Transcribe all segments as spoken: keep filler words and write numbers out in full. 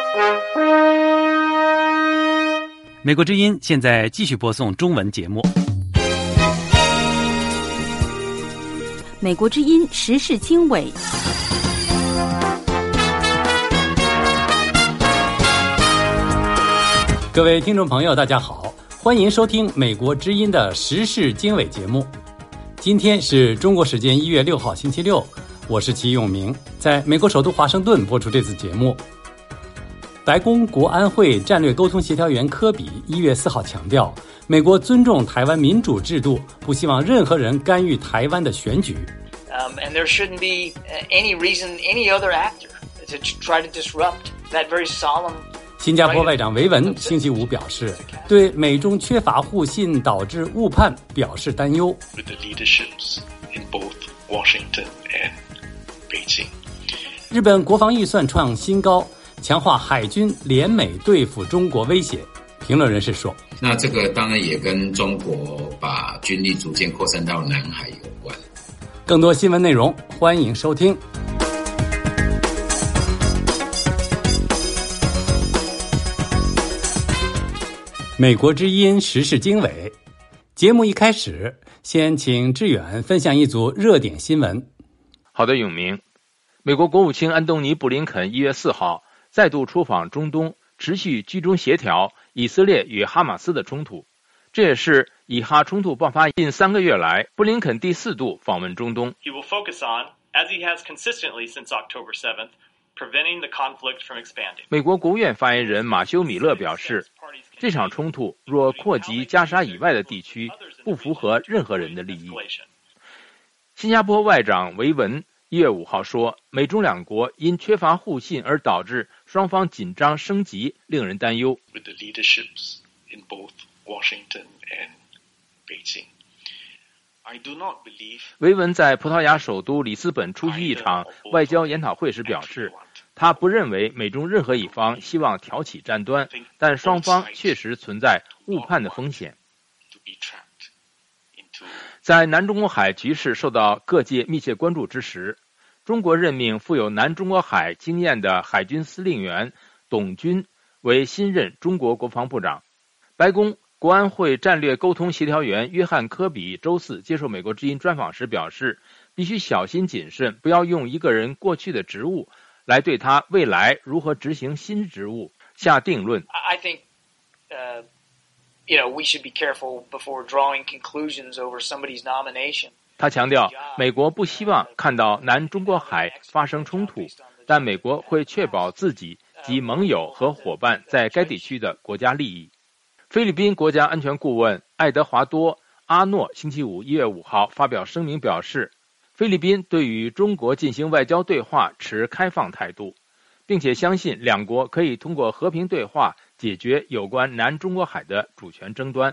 美国之音现在继续播送中文节目。 美国之音时事经纬， 各位听众朋友大家好，欢迎收听美国之音的时事经纬节目。今天是中国时间一月六号星期六，我是齐永明，在美国首都华盛顿播出这次节目。白宫国安会战略沟通协调员科比一月四号强调，美国尊重台湾民主制度，不希望任何人干预台湾的选举。 Um, and there shouldn't be any reason any other actor to try to disrupt that very solemn. 新加坡外长维文星期五表示，对美中缺乏互信导致误判表示担忧。 With the leaderships in both Washington and Beijing. 日本国防预算创新高，强化海军联美对付中国威胁。评论人士说， 那这个当然也跟中国把军力逐渐扩散到南海有关。 更多新闻内容，欢迎收听。美国之音时事经纬，节目一开始，先请志远分享一组热点新闻。 好的，永明。美国国务卿安东尼·布林肯一月四号再度出访中东，持续居中协调以色列与哈马斯的冲突。这也是以哈冲突爆发近三个月来，布林肯第四度访问中东。 He will focus on, as he has consistently since October seventh, preventing the conflict from expanding. 美国国务院发言人马修·米勒表示，这场冲突若扩及加沙以外的地区，不符合任何人的利益。新加坡外长维文一月五号说，美中两国因缺乏互信而导致双方紧张升级，令人担忧。 With the leaderships in both Washington and Beijing. I do not believe. 维文在葡萄牙首都里斯本出席一场外交研讨会时表示，他不认为美中任何一方希望挑起战端，但双方确实存在误判的风险。在南中国海局势受到各界密切关注之时，中国任命富有南中国海经验的海军司令员董军为新任中国国防部长。白宫国安会战略沟通协调员约翰·科比周四接受美国之音专访时表示，必须小心谨慎，不要用一个人过去的职务来对他未来如何执行新职务下定论。 I think, uh, you know, we should be careful before drawing conclusions over somebody's nomination. 他强调，美国不希望看到南中国海发生冲突，但美国会确保自己及盟友和伙伴在该地区的国家利益。菲律宾国家安全顾问爱德华多·阿诺星期五一月五号发表声明表示，菲律宾对于中国进行外交对话持开放态度，并且相信两国可以通过和平对话解决有关南中国海的主权争端。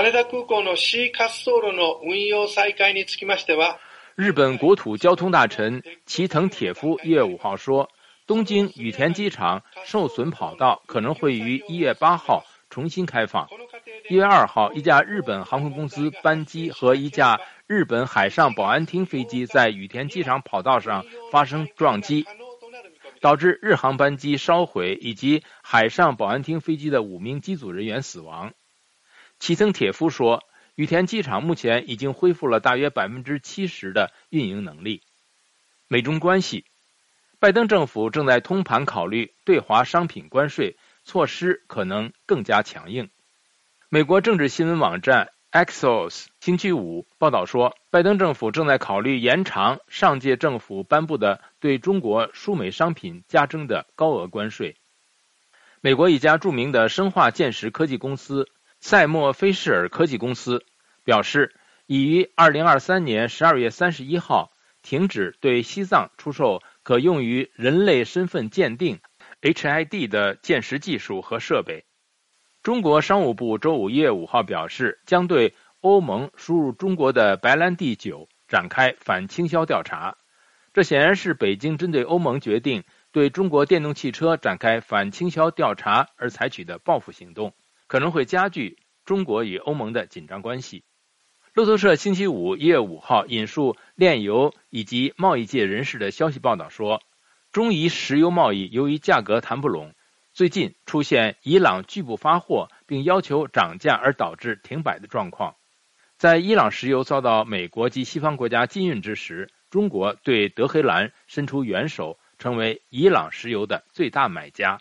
日本国土交通大臣齐藤铁夫一月五号说，东京羽田机场受损跑道可能会于一月八号重新开放。一月二号，一架日本航空公司班机和一架日本海上保安厅飞机在羽田机场跑道上发生撞击，导致日航班机烧毁以及海上保安厅飞机的五名机组人员死亡。齐藤铁夫说，羽田机场目前已经恢复了大约 百分之七十 的运营能力。美中关系，拜登政府正在通盘考虑对华商品关税措施可能更加强硬。美国政治新闻网站 Axios 星期五报道说，拜登政府正在考虑延长上届政府颁布的对中国输美商品加征的高额关税。美国一家著名的生化鉴识科技公司赛默菲士尔科技公司表示，已于二零二三年十二月三十一号停止对西藏出售可用于人类身份鉴定 H I D 的鉴识技术和设备。中国商务部周五一月五号表示，将对欧盟输入中国的白兰地酒展开反倾销调查。这显然是北京针对欧盟决定对中国电动汽车展开反倾销调查而采取的报复行动，可能会加剧中国与欧盟的紧张关系。路透社星期五一月五号引述炼油以及贸易界人士的消息报道说，中伊石油贸易由于价格谈不拢， 最近出现伊朗拒不发货并要求涨价而导致停摆的状况。在伊朗石油遭到美国及西方国家禁运之时，中国对德黑兰伸出援手，成为伊朗石油的最大买家。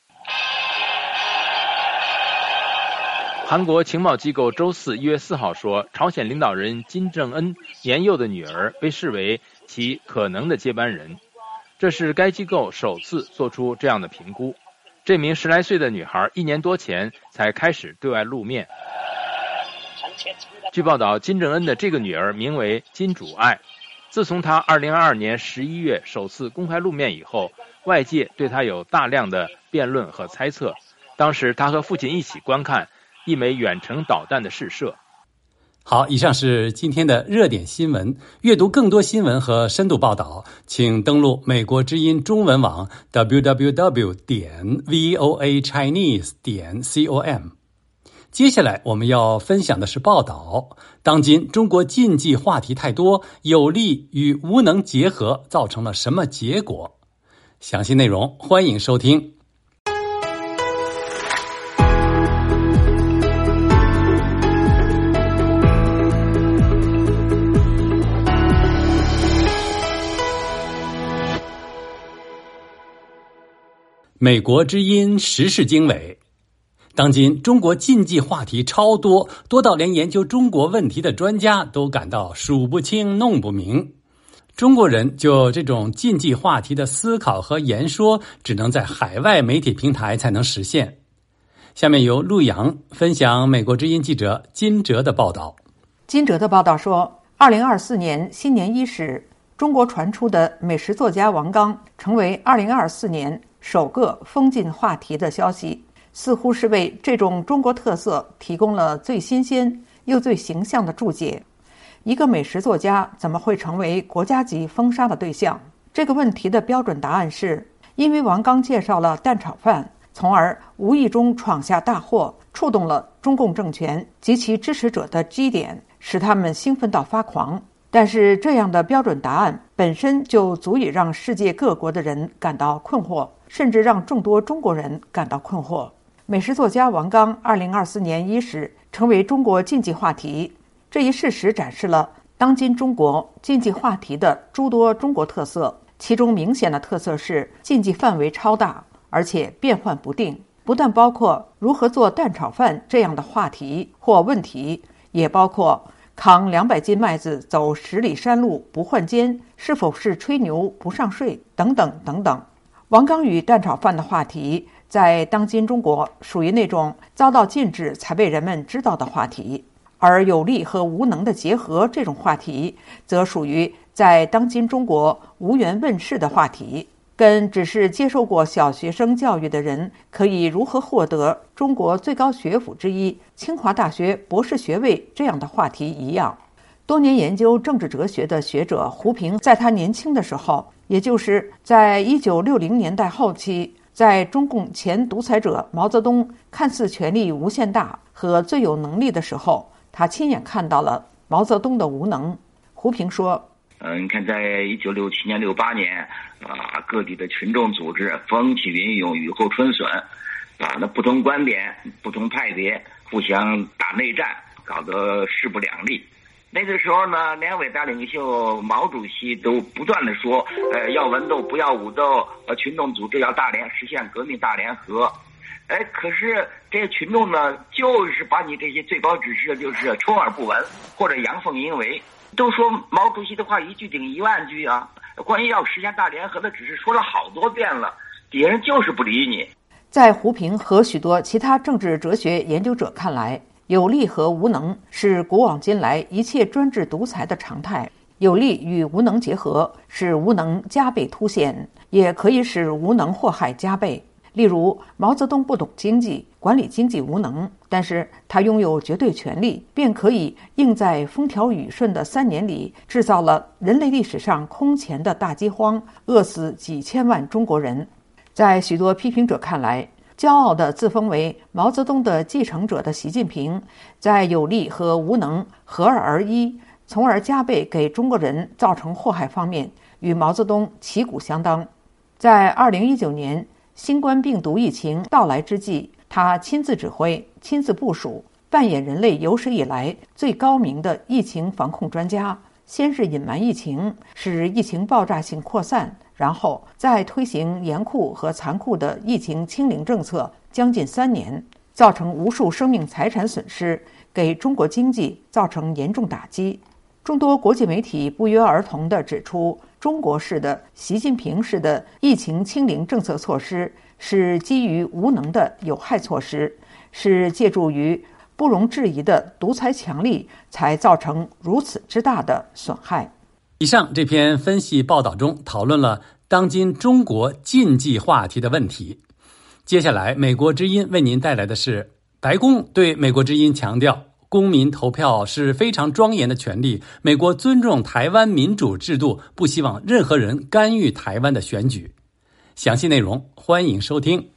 韩国情报机构周四一月四号说，朝鲜领导人金正恩年幼的女儿被视为其可能的接班人，这是该机构首次做出这样的评估。这名十来岁的女孩一年多前才开始对外露面。据报道，金正恩的这个女儿名为金主爱。自从她二零二二年十一月首次公开露面以后，外界对她有大量的辩论和猜测。当时她和父亲一起观看一枚远程导弹的试射。 好，以上是今天的热点新闻。阅读更多新闻和深度报道，请登录美国之音中文网 double-u double-u double-u 点 voa chinese 点 com。接下来我们要分享的是报道，当今中国禁忌话题太多，有力与无能结合造成了什么结果？详细内容欢迎收听。美国之音时事经纬。当今中国禁忌话题超多，多到连研究中国问题的专家都感到数不清弄不明。中国人就这种禁忌话题的思考和言说，只能在海外媒体平台才能实现。下面由陆阳分享美国之音记者金哲的报道。 金哲的报道说，二零二四年新年伊始，中国传出的美食作家王刚成为二零二四年首个封禁话题的消息，似乎是为这种中国特色提供了最新鲜又最形象的注解。一个美食作家怎么会成为国家级封杀的对象？这个问题的标准答案是，因为王刚介绍了蛋炒饭，从而无意中闯下大祸，触动了中共政权及其支持者的基点，使他们兴奋到发狂。但是这样的标准答案本身就足以让世界各国的人感到困惑，甚至让众多中国人感到困惑。美食作家王刚二零二四年伊始成为中国禁忌话题，这一事实展示了当今中国禁忌话题的诸多中国特色，其中明显的特色是禁忌范围超大，而且变幻不定，不但包括如何做蛋炒饭这样的话题或问题，也包括扛两百斤麦子走十里山路不换肩是否是吹牛不上税等等等等。王刚与蛋炒饭的话题在当今中国属于那种遭到禁止才被人们知道的话题，而有力和无能的结合这种话题则属于在当今中国无缘问世的话题，跟只是接受过小学生教育的人可以如何获得中国最高学府之一清华大学博士学位这样的话题一样。多年研究政治哲学的学者胡平在他年轻的时候，也就是在一九六零年代后期，在中共前独裁者毛泽东看似权力无限大和最有能力的时候，他亲眼看到了毛泽东的无能。胡平说， 呃，你看在一九六七年六八年啊，各地的群众组织风起云涌，雨后春笋啊，那不同观点不同派别互相打内战，搞得势不两立。那个时候呢，连伟大领袖毛主席都不断的说，呃，要文斗不要武斗，呃，群众组织要大联，实现革命大联合。哎，可是这些群众呢，就是把你这些最高指示就是充耳不闻，或者阳奉阴违。都说毛主席的话一句顶一万句啊，关于要实现大联合的指示说了好多遍了，底下人就是不理你。 在胡平和许多其他政治哲学研究者看来，有力和无能是古往今来一切专制独裁的常态，有力与无能结合，使无能加倍凸显，也可以使无能祸害加倍。例如，毛泽东不懂经济，管理经济无能，但是他拥有绝对权力，便可以硬在风调雨顺的三年里制造了人类历史上空前的大饥荒，饿死几千万中国人。在许多批评者看来，骄傲地自封为毛泽东的继承者的习近平，在有力和无能合二而一，从而加倍给中国人造成祸害方面，与毛泽东旗鼓相当。在二零一九年新冠病毒疫情到来之际，他亲自指挥、亲自部署，扮演人类有史以来最高明的疫情防控专家。先是隐瞒疫情，使疫情爆炸性扩散，然后再推行严酷和残酷的疫情清零政策，将近三年，造成无数生命财产损失，给中国经济造成严重打击。众多国际媒体不约而同地指出，中国式的、习近平式的疫情清零政策措施是基于无能的有害措施，是借助于不容置疑的独裁强力才造成如此之大的损害。 以上这篇分析报道中讨论了当今中国禁忌话题的问题。接下来，美国之音为您带来的是白宫对美国之音强调，公民投票是非常庄严的权利，美国尊重台湾民主制度，不希望任何人干预台湾的选举。详细内容欢迎收听。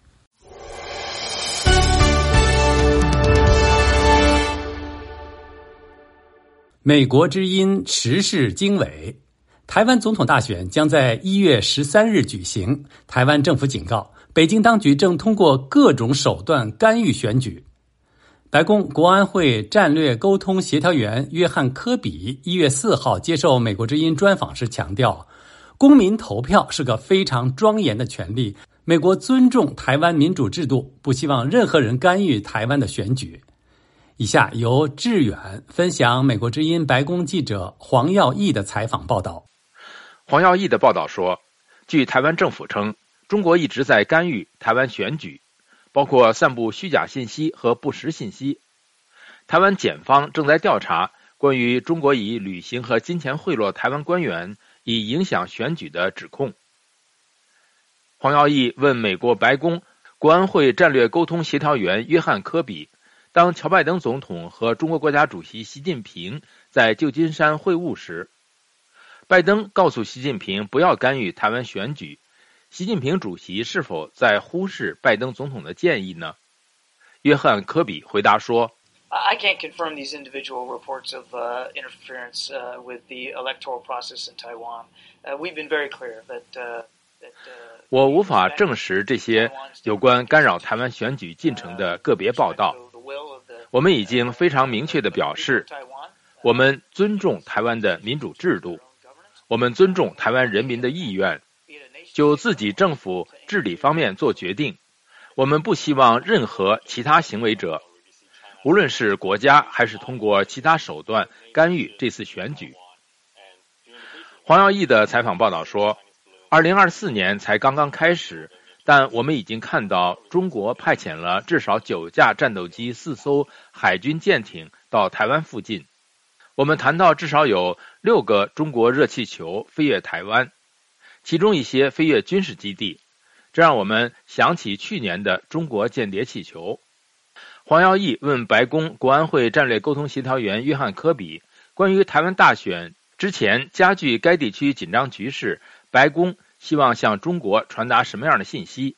美国之音时事经纬，台湾总统大选将在一月十三日举行。台湾政府警告，北京当局正通过各种手段干预选举。白宫国安会战略沟通协调员约翰·科比一月四号接受美国之音专访时强调，公民投票是个非常庄严的权利，美国尊重台湾民主制度，不希望任何人干预台湾的选举。以下由志远分享美国之音白宫记者黄耀义的采访报道。 黄耀义的报道说，据台湾政府称，中国一直在干预台湾选举，包括散布虚假信息和不实信息。台湾检方正在调查关于中国以旅行和金钱贿赂台湾官员以影响选举的指控。黄耀义问美国白宫国安会战略沟通协调员约翰·科比，当乔拜登总统和中国国家主席习近平在旧金山会晤时，拜登告诉习近平不要干预台湾选举，习近平主席是否在忽视拜登总统的建议呢？约翰·科比回答说， I can't confirm these individual reports of uh, interference uh, with the electoral process in Taiwan. Uh, we've been very clear that, uh, that uh, 我无法证实这些有关干扰台湾选举进程的个别报道。我们已经非常明确地表示，我们尊重台湾的民主制度，我们尊重台湾人民的意愿，就自己政府治理方面做决定。我们不希望任何其他行为者，无论是国家还是通过其他手段干预这次选举。黄耀义的采访报道说，二零二四年才刚刚开始，但我们已经看到中国派遣了至少九架战斗机、四艘海军舰艇到台湾附近。我们谈到至少有六个中国热气球飞越台湾，其中一些飞越军事基地，这让我们想起去年的中国间谍气球。黄耀义问白宫国安会战略沟通协调员约翰·科比，关于台湾大选之前加剧该地区紧张局势，白宫希望向中国传达什么样的信息？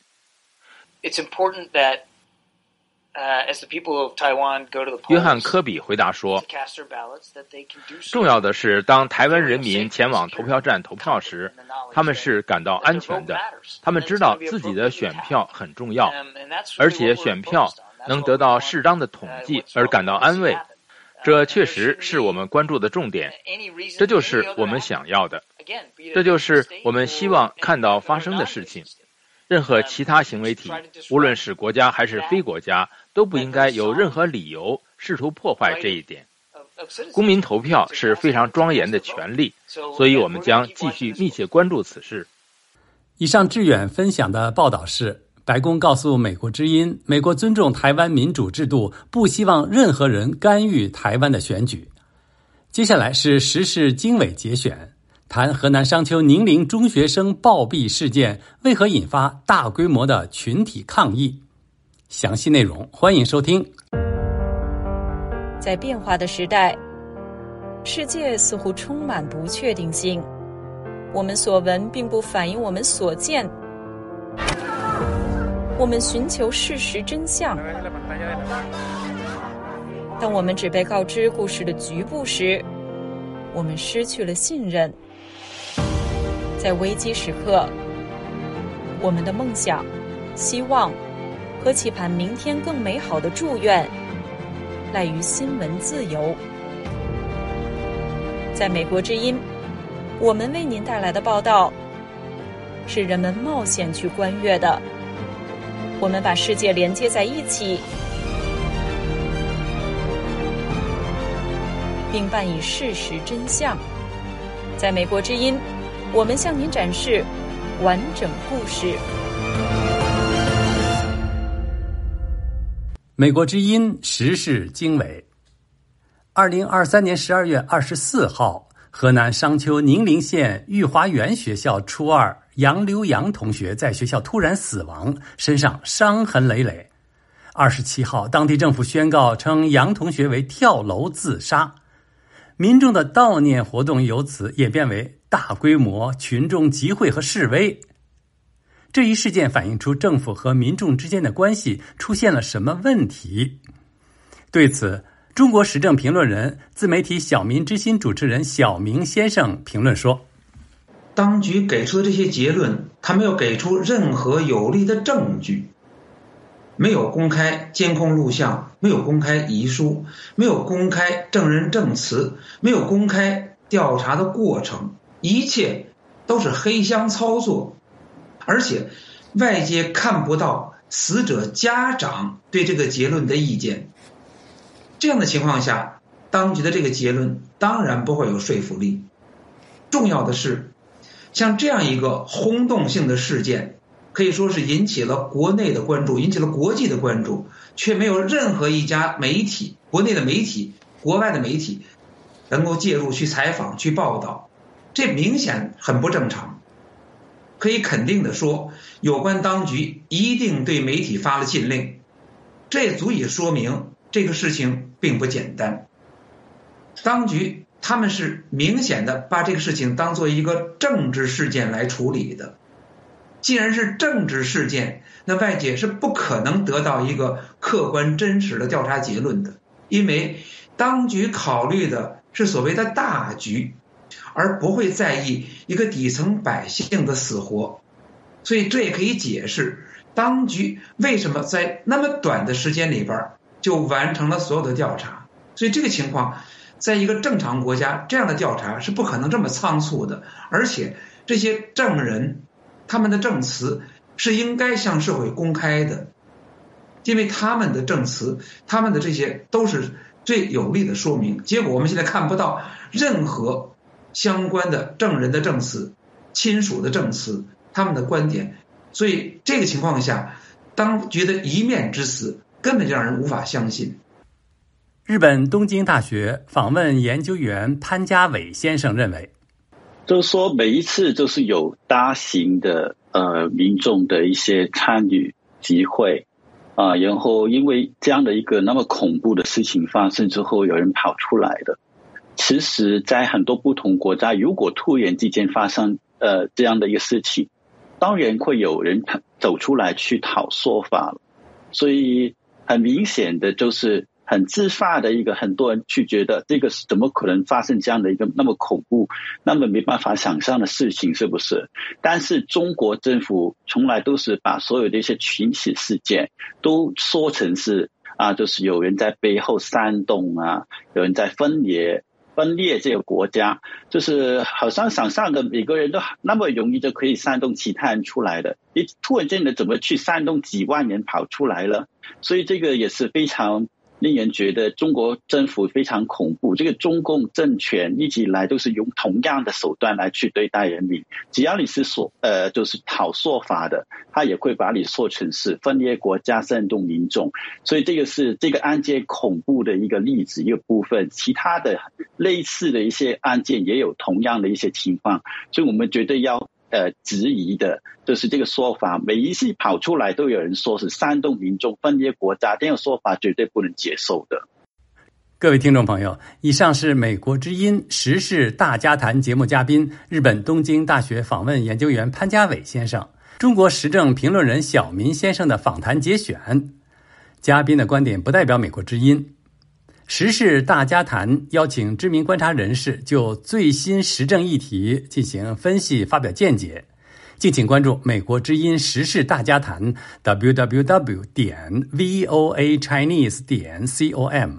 It's important that, uh, as the people of Taiwan go to the polls, 约翰·科比回答说，重要的是当台湾人民前往投票站投票时，他们是感到安全的，他们知道自己的选票很重要，而且选票能得到适当的统计而感到安慰。这确实是我们关注的重点，这就是我们想要的，这就是我们希望看到发生的事情。任何其他行为体，无论是国家还是非国家，都不应该有任何理由试图破坏这一点。公民投票是非常庄严的权利，所以我们将继续密切关注此事。 以上志远分享的报道是，白宫告诉美国之音，美国尊重台湾民主制度，不希望任何人干预台湾的选举。接下来是时事经纬节选，谈河南商丘宁陵中学生暴毙事件为何引发大规模的群体抗议。详细内容欢迎收听。 在变化的时代，世界似乎充满不确定性，我们所闻并不反映我们所见，我们寻求事实真相。当我们只被告知故事的局部时，我们失去了信任。在危机时刻，我们的梦想希望和期盼明天更美好的祝愿，赖于新闻自由。在美国之音，我们为您带来的报道是人们冒险去观阅的。我们把世界连接在一起，并伴以事实真相。在美国之音，我们向您展示完整故事。 美国之音时事经纬。二零二三年十二月二十四号，河南商丘宁陵县御华园学校初二杨刘洋同学在学校突然死亡，身上伤痕累累。二十七号，当地政府宣告称杨同学为跳楼自杀。民众的悼念活动由此演变为大规模群众集会和示威。这一事件反映出政府和民众之间的关系出现了什么问题？对此，中国时政评论人、自媒体小民之心主持人小明先生评论说： 当局给出的这些结论，他没有给出任何有力的证据，没有公开监控录像，没有公开遗书，没有公开证人证词，没有公开调查的过程，一切都是黑箱操作。而且外界看不到死者家长对这个结论的意见。这样的情况下，当局的这个结论当然不会有说服力。重要的是，像这样一个轰动性的事件，可以说是引起了国内的关注，引起了国际的关注，却没有任何一家媒体，国内的媒体、国外的媒体能够介入去采访、去报道，这明显很不正常。可以肯定的说，有关当局一定对媒体发了禁令，这也足以说明这个事情并不简单。当局他们是明显的把这个事情当作一个政治事件来处理的。既然是政治事件，那外界是不可能得到一个客观真实的调查结论的，因为当局考虑的是所谓的大局，而不会在意一个底层百姓的死活。所以这也可以解释当局为什么在那么短的时间里边就完成了所有的调查。所以这个情况在一个正常国家，这样的调查是不可能这么仓促的，而且这些证人他们的证词是应该向社会公开的，因为他们的证词，他们的这些都是最有力的说明。结果我们现在看不到任何相关的证人的证词、亲属的证词、他们的观点，所以这个情况下，当局的一面之词根本就让人无法相信。 日本东京大学访问研究员潘家伟先生认为， 就是说每一次就是有大型的呃民众的一些参与集会啊、呃，然后因为这样的一个那么恐怖的事情发生之后，有人跑出来的。其实在很多不同国家，如果突然之间发生呃这样的一个事情，当然会有人走出来去讨说法了。所以很明显的就是很自发的一个，很多人去觉得这个是怎么可能发生这样的一个那么恐怖、那么没办法想象的事情，是不是？但是中国政府从来都是把所有的一些群起事件都说成是啊，就是有人在背后煽动啊，有人在分裂。分裂这个国家，就是好像想象的每个人都那么容易就可以煽动其他人出来的，你突然间的怎么去煽动几万人跑出来了？所以这个也是非常令人觉得中国政府非常恐怖。这个中共政权一直以来都是用同样的手段来去对待人民，只要你是说呃就是讨说法的，他也会把你说成是分裂国家、煽动民众。所以这个是这个案件恐怖的一个例子，一个部分。其他的类似的一些案件也有同样的一些情况，所以我们觉得要呃质疑的就是这个说法，每一次跑出来都有人说是煽动民众、分裂国家，这种说法绝对不能接受的。 各位听众朋友，以上是美国之音时事大家谈节目嘉宾、日本东京大学访问研究员潘家伟先生、中国时政评论人小民先生的访谈节选。嘉宾的观点不代表美国之音。时事大家谈邀请知名观察人士就最新时政议题进行分析、发表见解。 敬请关注美国之音时事大家谈 double-u double-u double-u 点 voa chinese 点 com。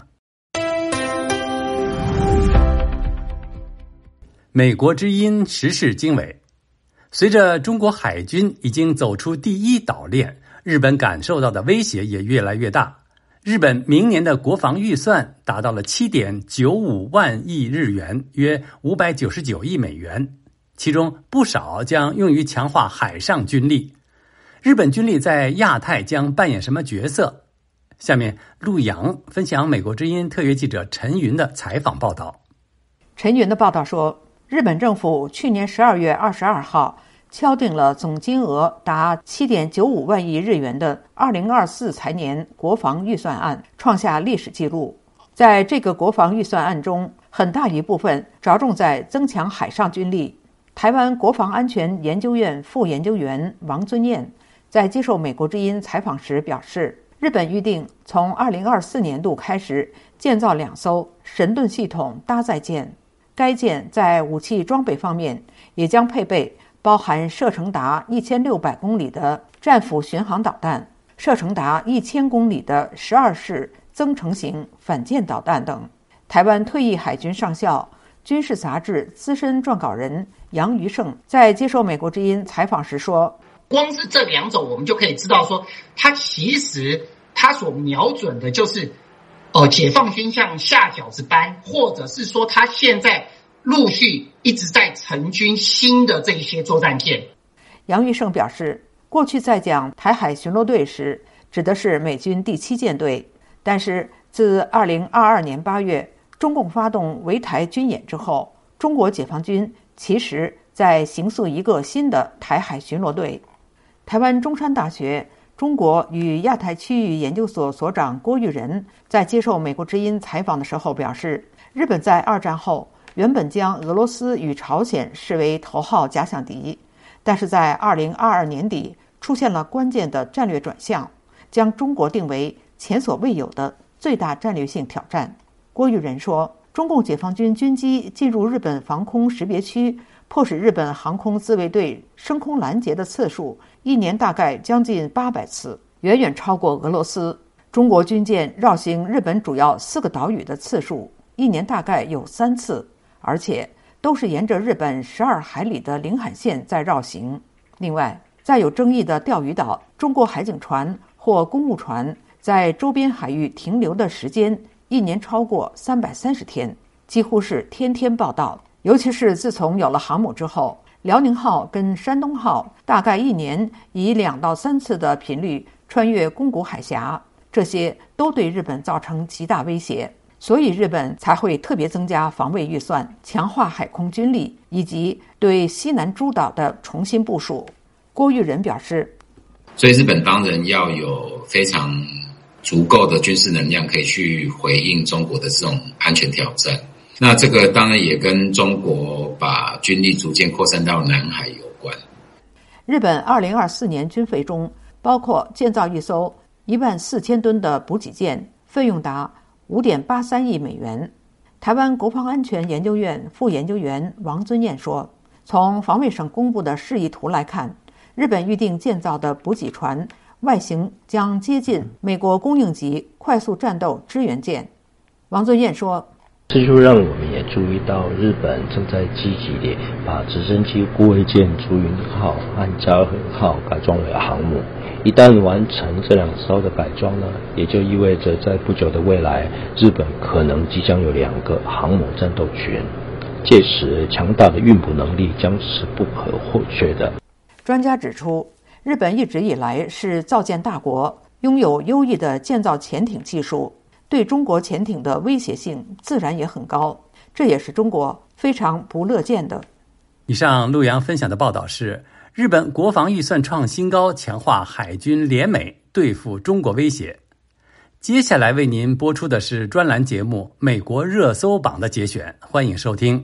美国之音时事经纬。随着中国海军已经走出第一岛链，日本感受到的威胁也越来越大。日本明年的国防预算达到了 七点九五万亿日元，约五百九十九亿美元，其中不少将用于强化海上军力。日本军力在亚太将扮演什么角色？下面陆洋分享美国之音特约记者陈云的采访报道。 陈云的报道说，日本政府去年十二月二十二号敲定了总金额达 七点九五万亿日元的二零二四财年国防预算案，创下历史纪录。在这个国防预算案中，很大一部分着重在增强海上军力。台湾国防安全研究院副研究员王尊彦在接受美国之音采访时表示，日本预定从二零二四年度开始建造两艘神盾系统搭载舰，该舰在武器装备方面也将配备包含射程达一千六百公里的战斧巡航导弹、射程达一千公里的十二式增程型反舰导弹等。台湾退役海军上校、军事杂志资深撰稿人杨余胜在接受美国之音采访时说， 光是这两种我们就可以知道说，它其实它所瞄准的就是呃，解放军像下饺子班，或者是说它现在陆续一直在成军新的这一些作战舰。 杨余胜表示，过去在讲台海巡逻队时指的是美军第七舰队，但是自二零二二年八月中共发动围台军演之后，中国解放军其实在形塑一个新的台海巡逻队。台湾中山大学中国与亚太区域研究所所长郭玉仁在接受美国之音采访的时候表示，日本在二战后原本将俄罗斯与朝鲜视为头号假想敌，但是在二零二二年底出现了关键的战略转向，将中国定为前所未有的最大战略性挑战。郭玉仁说，中共解放军军机进入日本防空识别区，迫使日本航空自卫队升空拦截的次数一年大概将近八百次，远远超过俄罗斯。中国军舰绕行日本主要四个岛屿的次数一年大概有三次，而且都是沿着日本十二海里的领海线在绕行。另外，在有争议的钓鱼岛，中国海警船或公务船在周边海域停留的时间一年超过三百三十天，几乎是天天报道。尤其是自从有了航母之后，辽宁号跟山东号大概一年以两到三次的频率穿越宫古海峡，这些都对日本造成极大威胁，所以日本才会特别增加防卫预算，强化海空军力，以及对西南诸岛的重新部署。郭玉仁表示， 所以日本当然要有非常足够的军事能量，可以去回应中国的这种安全挑战。那这个当然也跟中国把军力逐渐扩散到南海有关。 日本二零二四年军费中包括建造一艘一万四千吨的补给舰，费用达五点八三亿美元。台湾国防安全研究院副研究员王尊彦说，从防卫省公布的示意图来看，日本预定建造的补给船外形将接近美国供应级快速战斗支援舰。王尊彦说， 这就让我们也注意到，日本正在积极地把直升机护卫舰竹云号和嘉禾号改装为航母。一旦完成这两艘的改装呢，也就意味着在不久的未来，日本可能即将有两个航母战斗群，届时强大的运补能力将是不可或缺的。 专家指出，日本一直以来是造舰大国，拥有优异的建造潜艇技术，对中国潜艇的威胁性自然也很高，这也是中国非常不乐见的。 以上陆洋分享的报道是，日本国防预算创新高，强化海军联美对付中国威胁。接下来为您播出的是专栏节目《美国热搜榜》的节选，欢迎收听。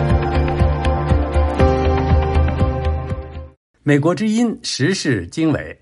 美国之音时事经纬，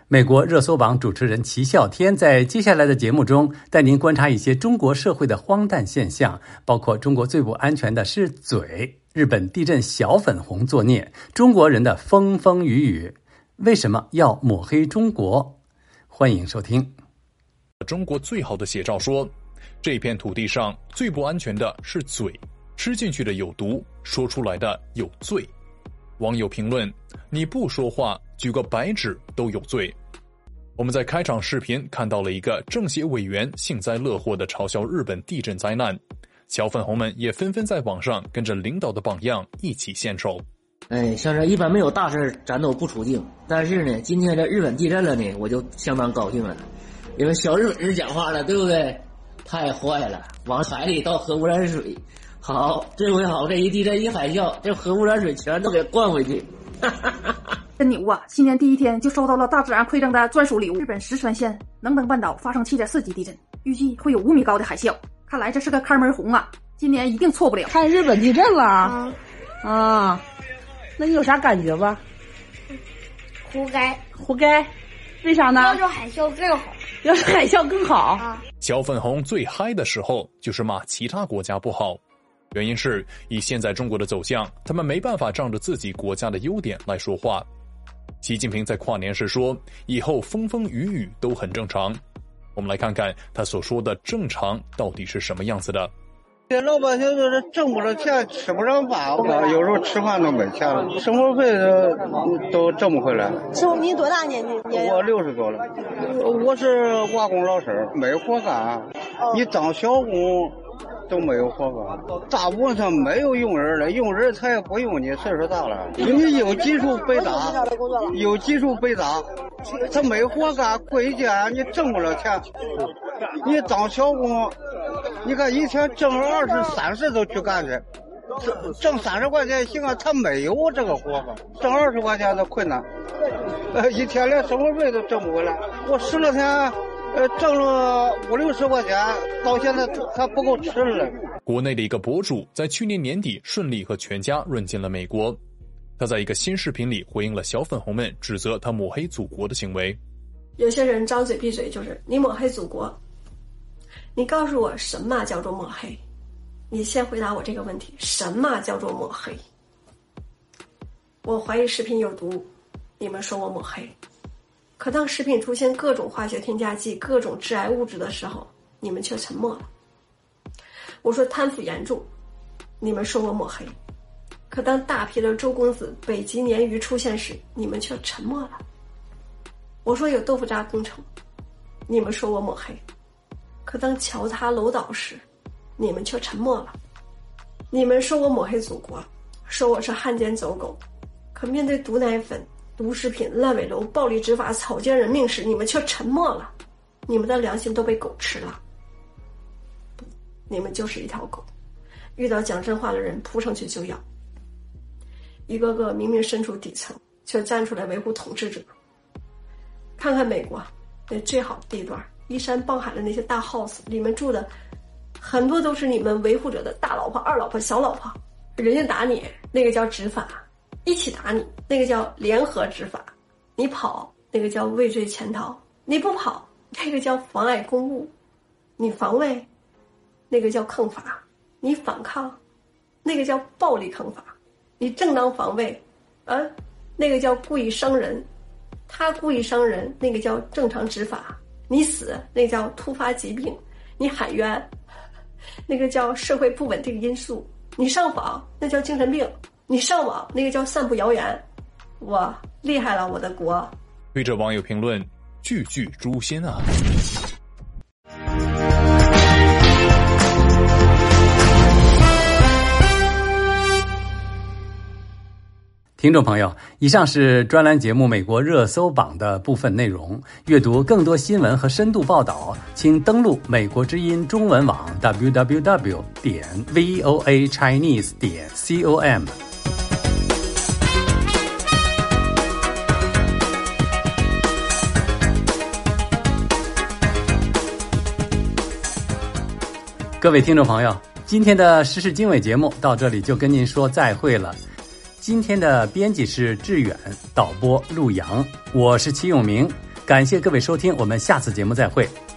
美国热搜榜主持人齐笑天在接下来的节目中带您观察一些中国社会的荒诞现象，包括中国最不安全的是嘴，日本地震小粉红作孽，中国人的风风雨雨，为什么要抹黑中国？欢迎收听。 中国最好的写照说，这片土地上最不安全的是嘴，吃进去的有毒，说出来的有罪。网友评论：你不说话，举个白纸都有罪。我们在开场视频看到了一个政协委员幸灾乐祸地嘲笑日本地震灾难，小粉红们也纷纷在网上跟着领导的榜样一起献丑。 哎，像这一般没有大事咱都不出镜，但是呢，今天这日本地震了呢，我就相当高兴了，因为小日本人讲话了，对不对？太坏了，往海里倒核污染水。好，这回好，这一地震一海啸，这核污染水全都给灌回去。 真牛啊！新年第一天就收到了大自然馈赠的专属礼物。日本石川县能登半岛发生七点四级地震，预计会有五米高的海啸。看来这是个开门红啊，今年一定错不了。 看日本地震了啊！啊，那你有啥感觉吧？ 活该， 活该，为啥呢？ 要是海啸更好， 要是海啸更好。啊、 小粉红最嗨的时候就是骂其他国家不好。原因是以现在中国的走向，他们没办法仗着自己国家的优点来说话。习近平在跨年时说，以后风风雨雨都很正常。我们来看看他所说的正常到底是什么样子的。 这老百姓就是挣不着钱，吃不上饭，有时候吃饭都没钱了，生活费都都挣不回来。 师傅，你多大年纪？ 我六十多了，我是瓦工老师，没活干。你当小工都没有活干，大部分上没有用人了，用人他也不用你，岁数大了。你有技术被打，有技术被打，他没活干，归家你挣不了钱。你当小工，你看以前挣二十、三十都去干去，挣三十块钱行啊，他没有这个活法，挣二十块钱都困难，呃，一天连生活费都挣不回来。我十来天。呃，挣了五六十块钱，到现在还不够吃了。 国内的一个博主在去年年底顺利和全家润进了美国。他在一个新视频里回应了小粉红们指责他抹黑祖国的行为。 有些人张嘴闭嘴就是你抹黑祖国，你告诉我什么叫做抹黑？你先回答我这个问题，什么叫做抹黑？我怀疑食品有毒，你们说我抹黑。可当食品出现各种化学添加剂、各种致癌物质的时候，你们却沉默了。我说贪腐严重，你们说我抹黑。可当大批的周公子、北极鲶鱼出现时，你们却沉默了。我说有豆腐渣工程，你们说我抹黑。可当桥塌楼倒时，你们却沉默了。你们说我抹黑祖国，说我是汉奸走狗。可面对毒奶粉、毒食品、烂尾楼、暴力执法、草菅人命时，你们却沉默了。你们的良心都被狗吃了。不，你们就是一条狗，遇到讲真话的人扑上去就咬。一个个明明身处底层，却站出来维护统治者。看看美国那最好的地段，依山傍海的那些大 house 里面住的很多都是你们维护者的大老婆、二老婆、小老婆。人家打你那个叫执法，一起打你那个叫联合执法，你跑那个叫畏罪潜逃，你不跑那个叫妨碍公务，你防卫那个叫抗法，你反抗那个叫暴力抗法，你正当防卫啊，那个叫故意伤人，他故意伤人那个叫正常执法，你死那个叫突发疾病，你喊冤那个叫社会不稳定因素，你上访那叫精神病，你上网那个叫散布谣言。我厉害了，我的国。 对着网友评论，句句诛心啊。 听众朋友，以上是专栏节目《美国热搜榜》的部分内容。阅读更多新闻和深度报道，请登录美国之音中文网 double-u double-u double-u 点 v o a chinese 点 com。各位听众朋友，今天的时事经纬节目到这里就跟您说再会了。今天的编辑是志远，导播陆阳，我是齐永明。 感谢各位收听，我们下次节目再会。